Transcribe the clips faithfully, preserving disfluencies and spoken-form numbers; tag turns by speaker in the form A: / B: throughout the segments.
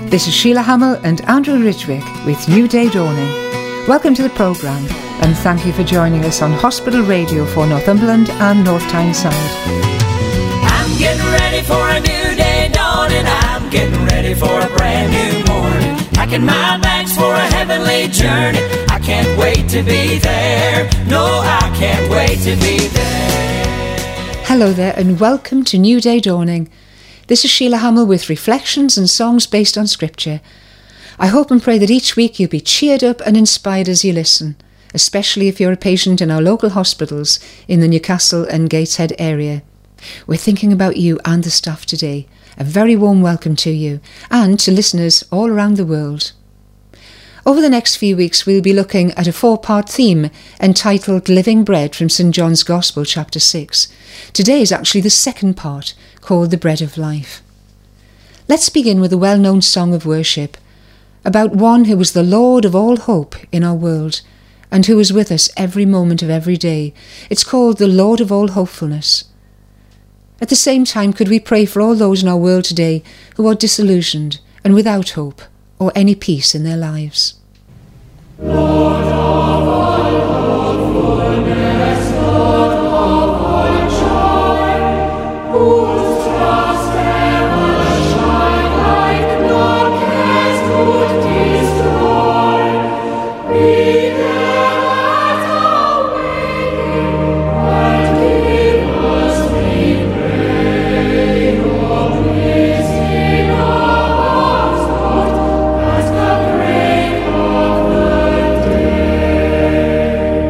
A: This is Sheila Hamill and Andrew Ridgwick with New Day Dawning. Welcome to the programme and thank you for joining us on Hospital Radio for Northumberland and North Tyneside.
B: I'm getting ready for a new day dawning. I'm getting ready for a brand new morning. Packing my bags for a heavenly journey. I can't wait to be there. No, I can't wait to be there.
A: Hello there and welcome to New Day Dawning. This is Sheila Hamill with reflections and songs based on scripture. I hope and pray that each week you'll be cheered up and inspired as you listen, especially if you're a patient in our local hospitals in the Newcastle and Gateshead area. We're thinking about you and the staff today. A very warm welcome to you and to listeners all around the world. Over the next few weeks we'll be looking at a four-part theme entitled Living Bread from Saint John's Gospel chapter six. Today is actually the second part, called The Bread of Life. Let's begin with a well-known song of worship about one who was the Lord of all hope in our world and who is with us every moment of every day. It's called The Lord of all hopefulness. At the same time, could we pray for all those in our world today who are disillusioned and without hope or any peace in their lives?
C: Lord of all hopefulness, Lord of all joy, whose trust ever shine like none cares could destroy. Be there at our waiting, and give us, we pray, your peace in our hearts, Lord, at the break of the day.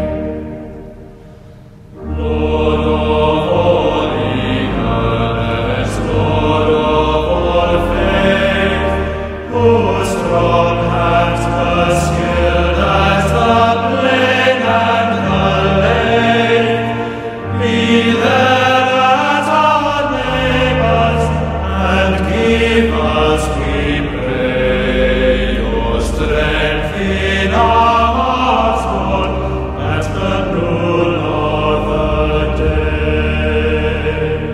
C: Lord of all eagerness, Lord of all faith, whose strong hands were skilled as the plain and the lake, be there at our labours, and give us, we pray, your strength in our hearts, Lord, at the noon of the day.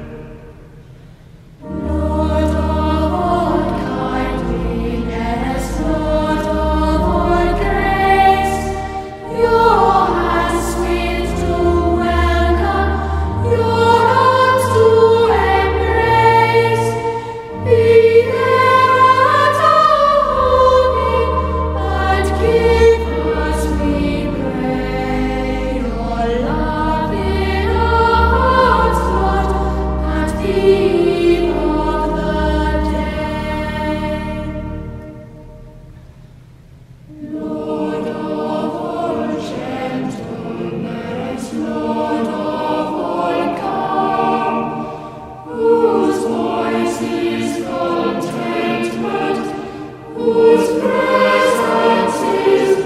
C: Lord of all kindliness, Lord of all grace, your hands sweet to welcome, your arms to embrace. Be there at our home, and give us, we pray, your love in our hearts, Lord, at the eve of the day. Lord of all gentleness, Lord of all calm, whose voice is contentment, whose presence is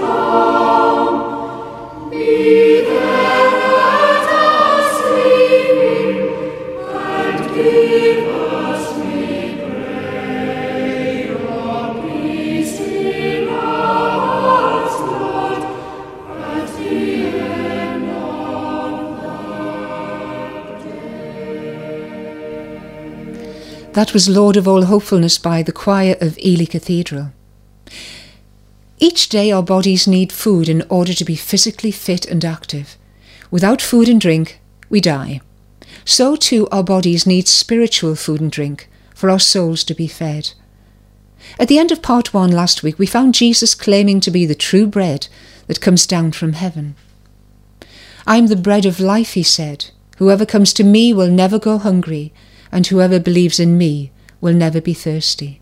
C: balm. Be there at our sleeping, and give us, we pray, your peace in our hearts, Lord, at the end of the day.
A: That was Lord of All Hopefulness by the choir of Ely Cathedral. Each day our bodies need food in order to be physically fit and active. Without food and drink, we die. So too our bodies need spiritual food and drink for our souls to be fed. At the end of part one last week, we found Jesus claiming to be the true bread that comes down from heaven. I am the bread of life, he said. Whoever comes to me will never go hungry, and whoever believes in me will never be thirsty.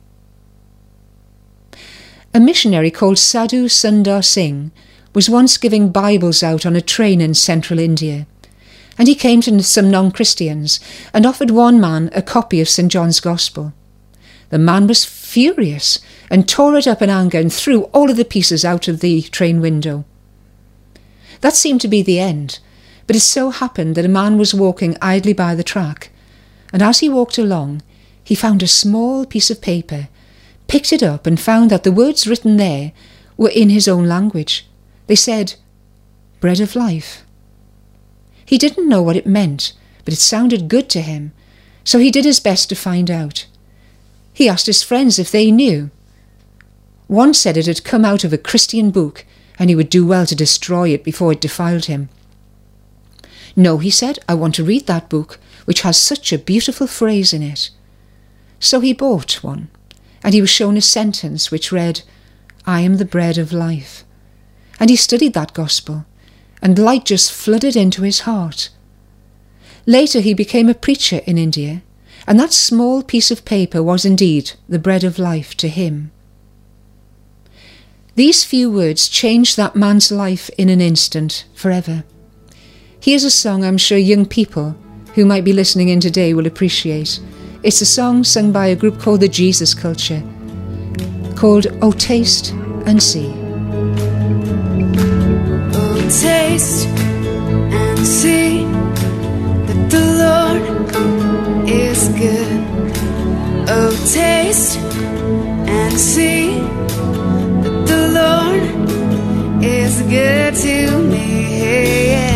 A: A missionary called Sadhu Sundar Singh was once giving Bibles out on a train in central India, and he came to some non-Christians and offered one man a copy of Saint John's Gospel. The man was furious and tore it up in anger and threw all of the pieces out of the train window. That seemed to be the end, but it so happened that a man was walking idly by the track, and as he walked along, he found a small piece of paper, picked it up and found that the words written there were in his own language. They said, "Bread of life." He didn't know what it meant, but it sounded good to him, so he did his best to find out. He asked his friends if they knew, One said it had come out of a Christian book and he would do well to destroy it before it defiled him. No, he said, I want to read that book, which has such a beautiful phrase in it. So he bought one, and he was shown a sentence which read, I am the bread of life. And he studied that gospel, and light just flooded into his heart. Later he became a preacher in India, and that small piece of paper was indeed the bread of life to him. These few words changed that man's life in an instant, forever. Here's a song I'm sure young people who might be listening in today will appreciate. It's a song sung by a group called the Jesus Culture, called Oh Taste and See.
C: Oh, taste and see that the Lord is good. Oh, taste and see that the Lord is good to me. Yeah.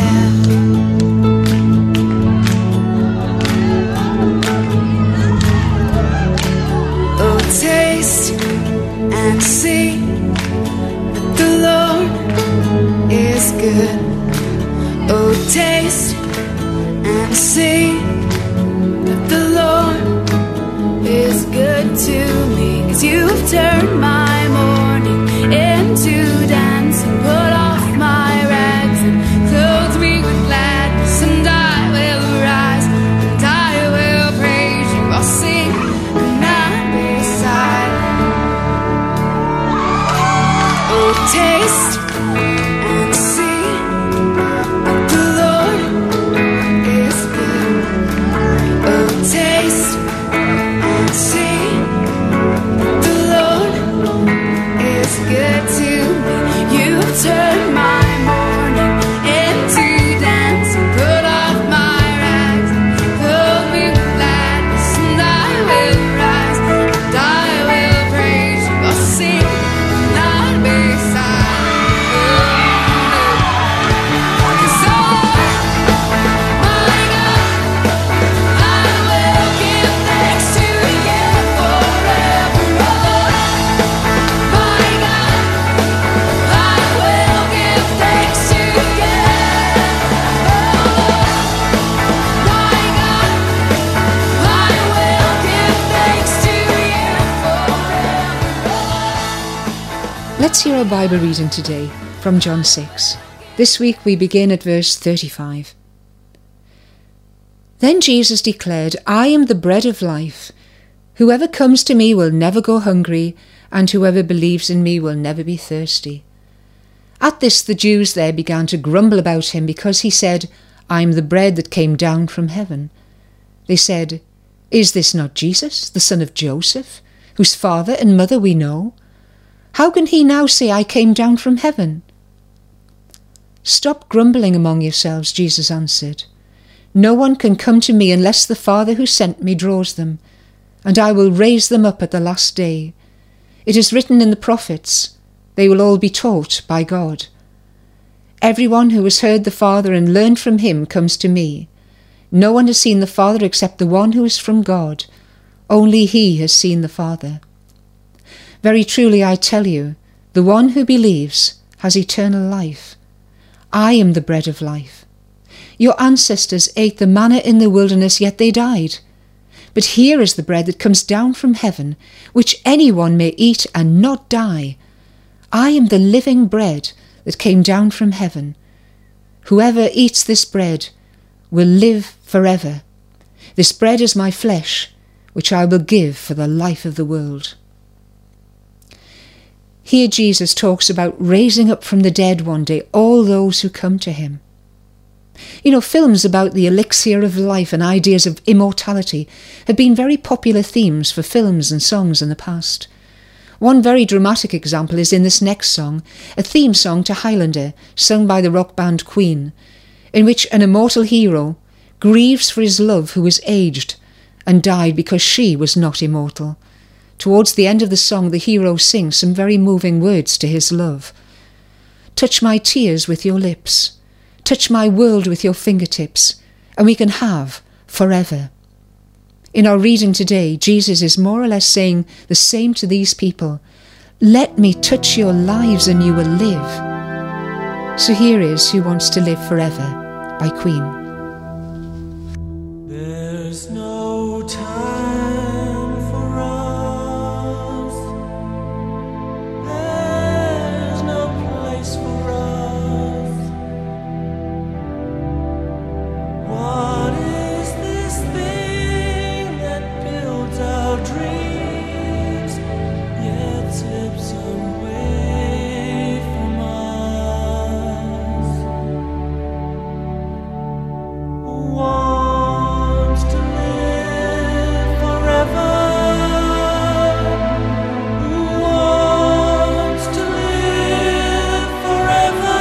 C: Taste and see that the Lord is good. Oh, taste and see that the Lord is good to me. 'Cause you've turned my morning into dancing, put off my rags and clothed me with gladness, and I will rise and I will praise you. I'll sing and not be silent. Oh, taste and see that the Lord is good. Oh, taste and see that the Lord is good to me. You turn my morning into dancing, put off my rags, clothe me with gladness, and I will rise and I will praise you. I'll sing and not be silent. 'Cause oh, my God, I will give thanks to you forever. Oh, my God, I will give thanks to you. Oh, my God, I will give thanks to you forever.
A: Let's hear our Bible reading today from John six. This week we begin at verse thirty-five. Then Jesus declared, I am the bread of life. Whoever comes to me will never go hungry, and whoever believes in me will never be thirsty. At this the Jews there began to grumble about him, because he said, I am the bread that came down from heaven. They said, Is this not Jesus, the son of Joseph, whose father and mother we know? How can he now say, I came down from heaven? Stop grumbling among yourselves, Jesus answered. No one can come to me unless the Father who sent me draws them, and I will raise them up at the last day. It is written in the prophets, they will all be taught by God. Everyone who has heard the Father and learned from him comes to me. No one has seen the Father except the one who is from God. Only he has seen the Father. Very truly I tell you, the one who believes has eternal life. I am the bread of life. Your ancestors ate the manna in the wilderness, yet they died. But here is the bread that comes down from heaven, which anyone may eat and not die. I am the living bread that came down from heaven. Whoever eats this bread will live forever. This bread is my flesh, which I will give for the life of the world. Here Jesus talks about raising up from the dead one day all those who come to him. You know, films about the elixir of life and ideas of immortality have been very popular themes for films and songs in the past. One very dramatic example is in this next song, a theme song to Highlander, sung by the rock band Queen, in which an immortal hero grieves for his love who was aged and died because she was not immortal. Towards the end of the song, the hero sings some very moving words to his love. Touch my tears with your lips. Touch my world with your fingertips, and we can have forever. In our reading today, Jesus is more or less saying the same to these people. Let me touch your lives and you will live. So here is Who Wants to Live Forever by Queen.
D: There's no time for us. There's no place for us. What is this thing that builds our dreams, yet slips away from us? Wants to live forever. Who wants to live forever?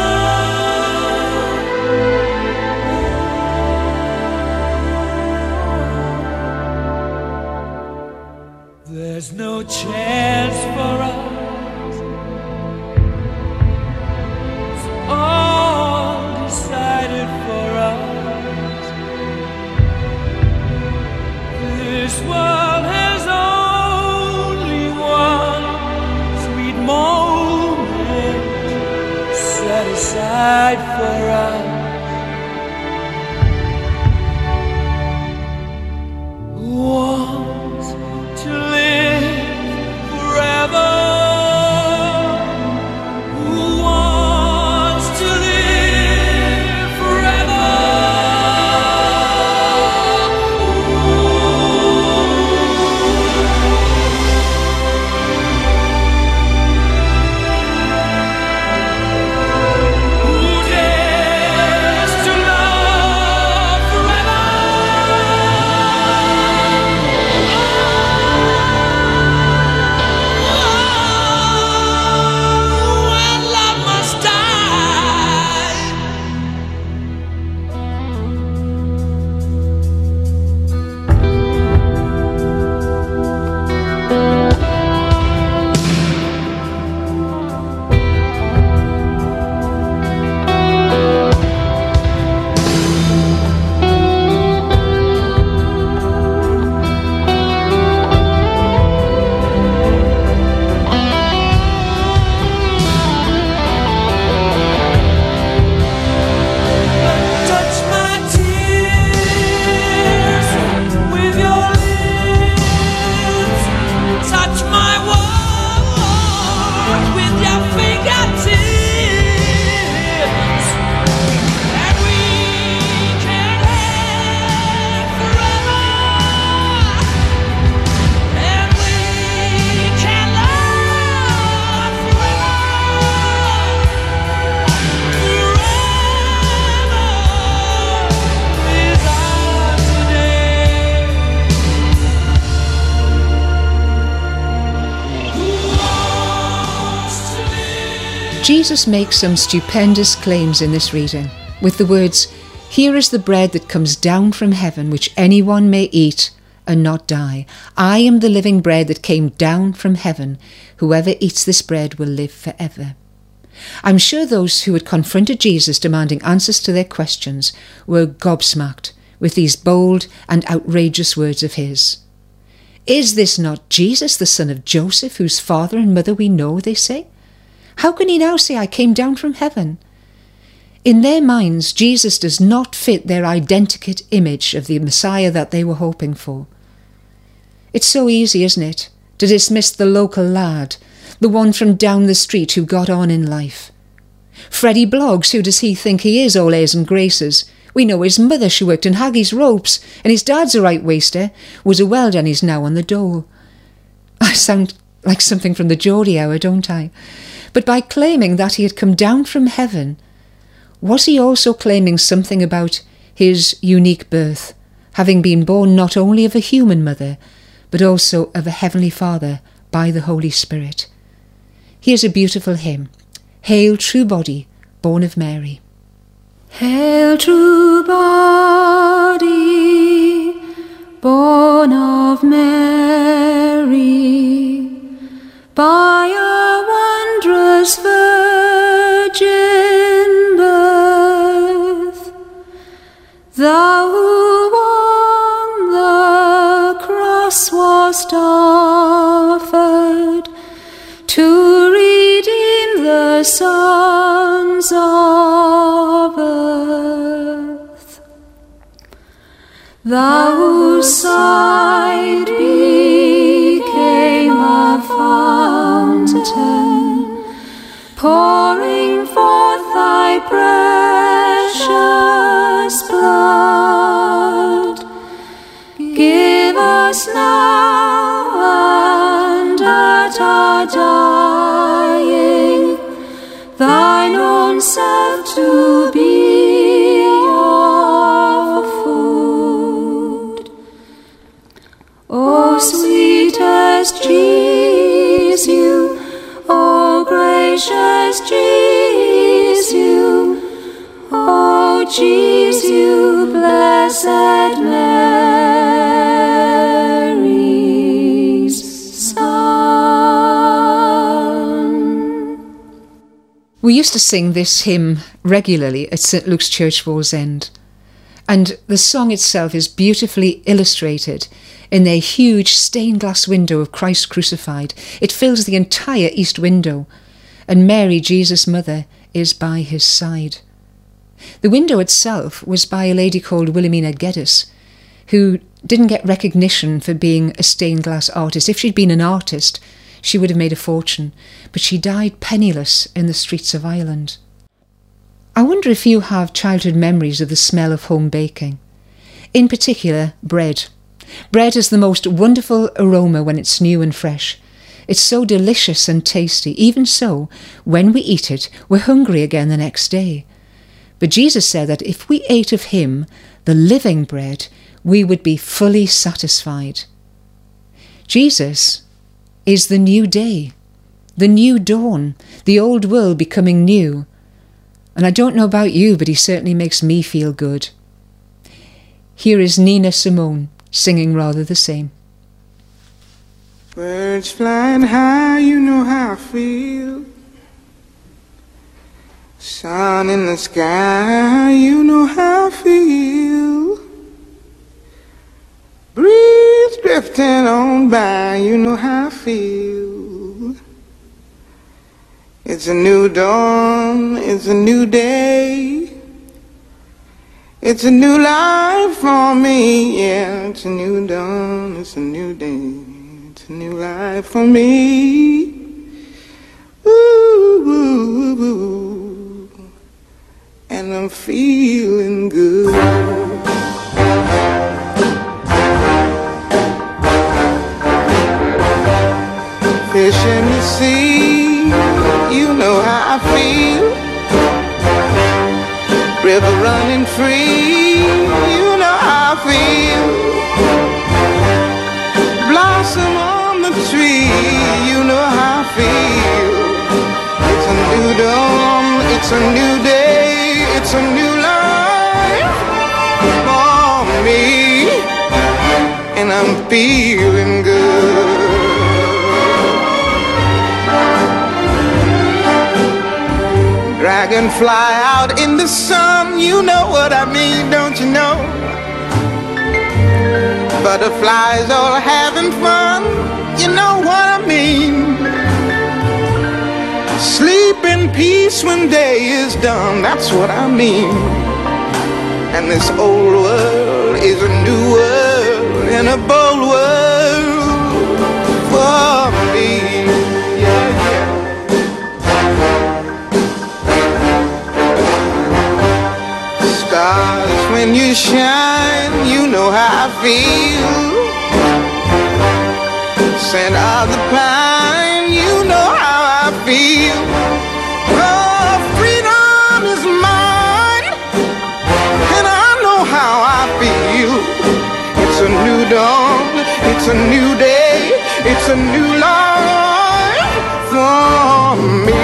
D: There's no chance for us. It's all decided for us. This world has only one sweet moment set aside for us. Who wants to live forever? Who wants to live forever? Who dares to love forever? When love must die. Touch my tears with your lips. Touch my world with your fingertips. And we can live forever. And we can love forever.
A: Jesus makes some stupendous claims in this reading, with the words, "Here is the bread that comes down from heaven, which anyone may eat and not die. I am the living bread that came down from heaven. Whoever eats this bread will live forever." I'm sure those who had confronted Jesus demanding answers to their questions were gobsmacked with these bold and outrageous words of his. "Is this not Jesus, the son of Joseph, whose father and mother we know?" they say. "How can he now say, 'I came down from heaven'?" In their minds, Jesus does not fit their identikit image of the Messiah that they were hoping for. It's so easy, isn't it, to dismiss the local lad, the one from down the street who got on in life. Freddie Bloggs, who does he think he is, all airs and graces? We know his mother, she worked in Haggie's ropes, and his dad's a right waster, was a welder and he's now on the dole. I sound like something from the Geordie Hour, don't I? But by claiming that he had come down from heaven, was he also claiming something about his unique birth, having been born not only of a human mother, but also of a heavenly Father by the Holy Spirit? Here's a beautiful hymn, "Hail True Body, Born of Mary."
C: Hail, true body, born of Mary, by a wondrous virgin birth, thou who on the cross wast offered to redeem the sons of earth. Thou whose side became a fountain, pouring forth thy precious blood. Give us now and at our dying thine own self to be our food. O sweetest Jesus, O gracious Jesus, O Jesus, blessed Mary's Son.
A: We used to sing this hymn regularly at St Luke's Church, Wallsend, and the song itself is beautifully illustrated in their huge stained glass window of Christ crucified. It fills the entire east window, and Mary, Jesus' mother, is by his side. The window itself was by a lady called Wilhelmina Geddes, who didn't get recognition for being a stained glass artist. If she'd been an artist, she would have made a fortune, but she died penniless in the streets of Ireland. I wonder if you have childhood memories of the smell of home baking. In particular, bread. Bread has the most wonderful aroma when it's new and fresh. It's so delicious and tasty. Even so, when we eat it, we're hungry again the next day. But Jesus said that if we ate of him, the living bread, we would be fully satisfied. Jesus is the new day, the new dawn, the old world becoming new. And I don't know about you, but he certainly makes me feel good. Here is Nina Simone singing rather the same.
E: Birds flying high, you know how I feel. Sun in the sky, you know how I feel. Breeze drifting on by, you know how I feel. It's a new dawn, it's a new day. It's a new life for me, yeah. It's a new dawn, it's a new day. It's a new life for me. Ooh, ooh, ooh. And I'm feeling good. Fish in the sea, you know how I feel. River running free, you know how I feel. Blossom on the tree, you know how I feel. It's a new dawn, it's a new day, it's a new life for me, and I'm feeling good. Dragonfly out in the sun, you know what I mean, don't you know? Butterflies all having fun, you know what I mean. Sleep in peace when day is done, that's what I mean. And this old world is a new world and a bold world for me. Yeah, yeah. Stars, when you shine, you know how I feel. Scent of the pine, you know how I feel. Oh, freedom is mine, and I know how I feel. It's a new dawn, it's a new day, it's a new life for me.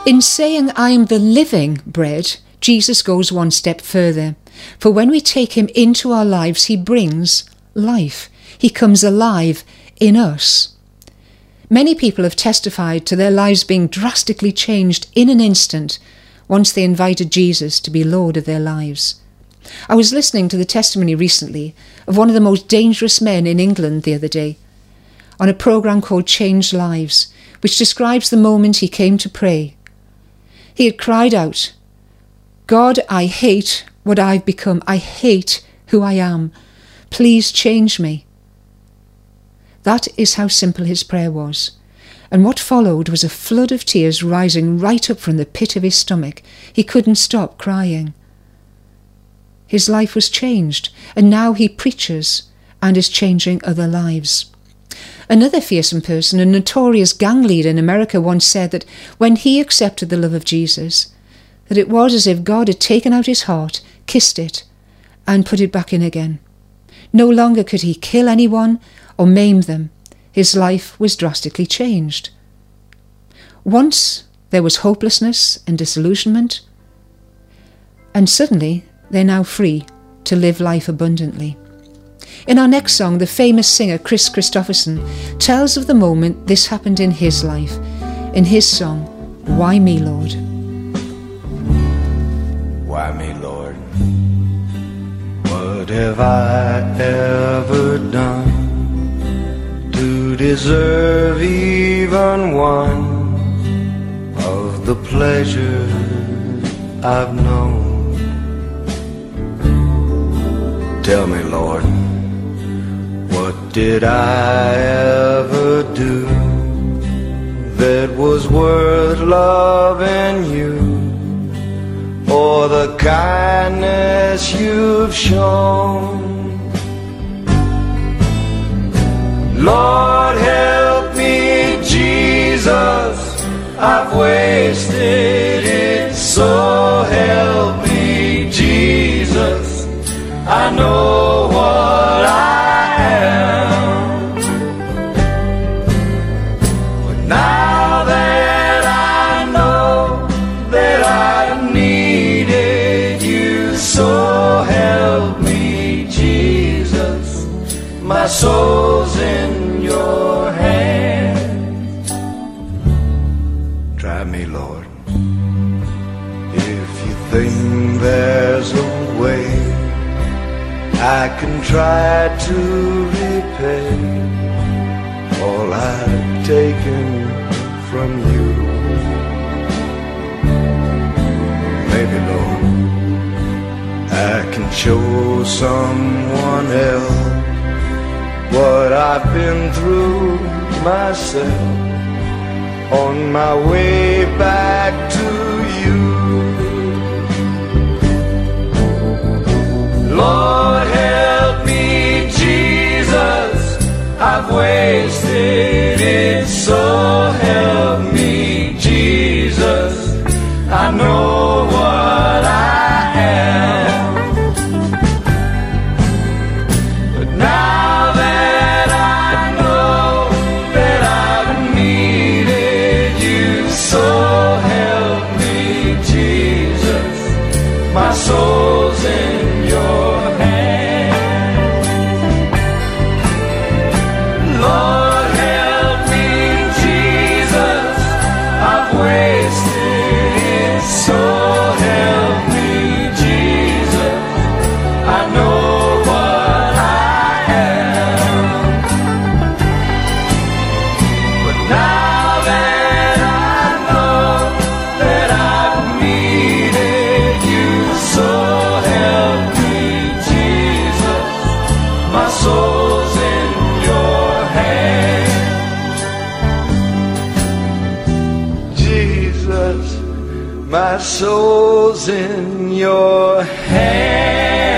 A: In saying, I am the living bread, Jesus goes one step further. For when we take him into our lives, he brings life. He comes alive in us. Many people have testified to their lives being drastically changed in an instant once they invited Jesus to be Lord of their lives. I was listening to the testimony recently of one of the most dangerous men in England the other day on a programme called Changed Lives, which describes the moment he came to pray. He had cried out, God, I hate what I've become. I hate who I am. Please change me. That is how simple his prayer was. And what followed was a flood of tears rising right up from the pit of his stomach. He couldn't stop crying. His life was changed, and now he preaches and is changing other lives. Another fearsome person, a notorious gang leader in America, once said that when he accepted the love of Jesus, that it was as if God had taken out his heart, kissed it, and put it back in again. No longer could he kill anyone or maim them. His life was drastically changed. Once there was hopelessness and disillusionment, and suddenly they're now free to live life abundantly. In our next song, the famous singer Chris Christopherson tells of the moment this happened in his life, in his song, Why Me, Lord?
F: Why me, Lord? What have I ever done to deserve even one of the pleasures I've known? Tell me, Lord, what did I ever do that was worth loving you, or the kindness you've shown? Lord, help me, Jesus, I've wasted it, so help me, Jesus, I know what I am. But now that I know that I needed you, so help me, Jesus, my soul's in your hands. Try me, Lord, if you think there's a way I can try to repay all I've taken from you. Maybe, Lord, I can show someone else what I've been through myself on my way back to you. Lord, help me, Jesus, I've wasted it, so help me, Jesus, I know what I am. But now that I know that I've needed you, so help me, Jesus, my soul's in your my soul's in your hand.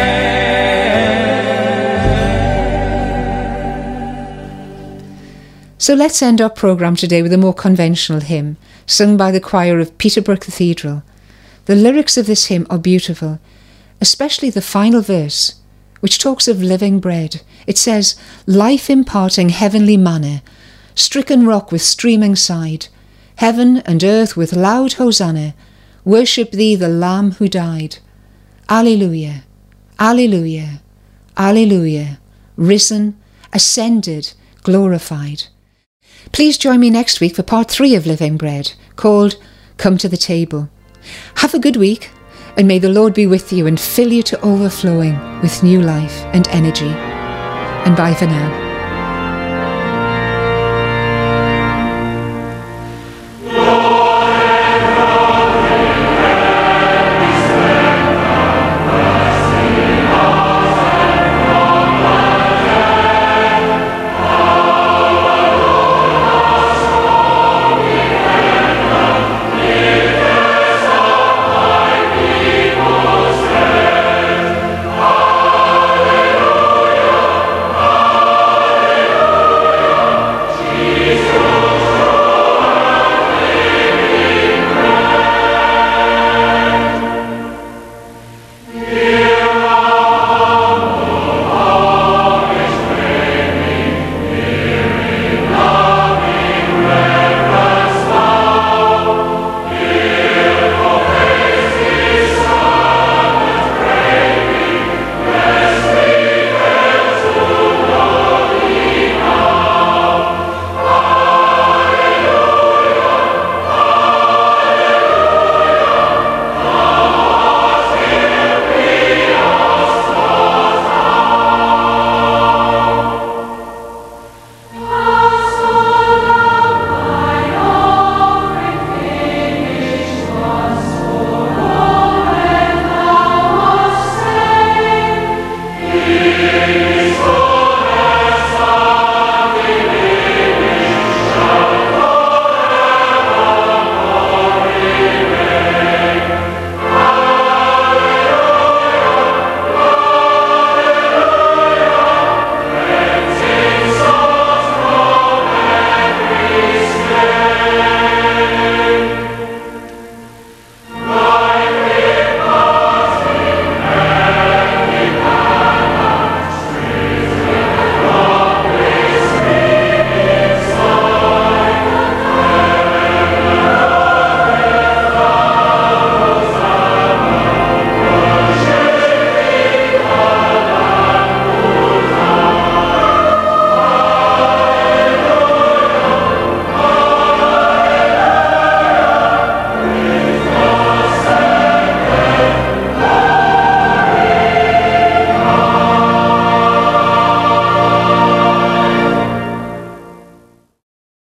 A: So let's end our programme today with a more conventional hymn, sung by the choir of Peterborough Cathedral. The lyrics of this hymn are beautiful, especially the final verse, which talks of living bread. It says, life imparting heavenly manna, stricken rock with streaming side, Heaven and earth with loud hosanna worship thee, the Lamb who died. Alleluia, alleluia, alleluia, risen, ascended, glorified. Please join me next week for part three of Living Bread, called Come to the Table. Have a good week, and may the Lord be with you and fill you to overflowing with new life and energy. And bye for now.
G: Jesus.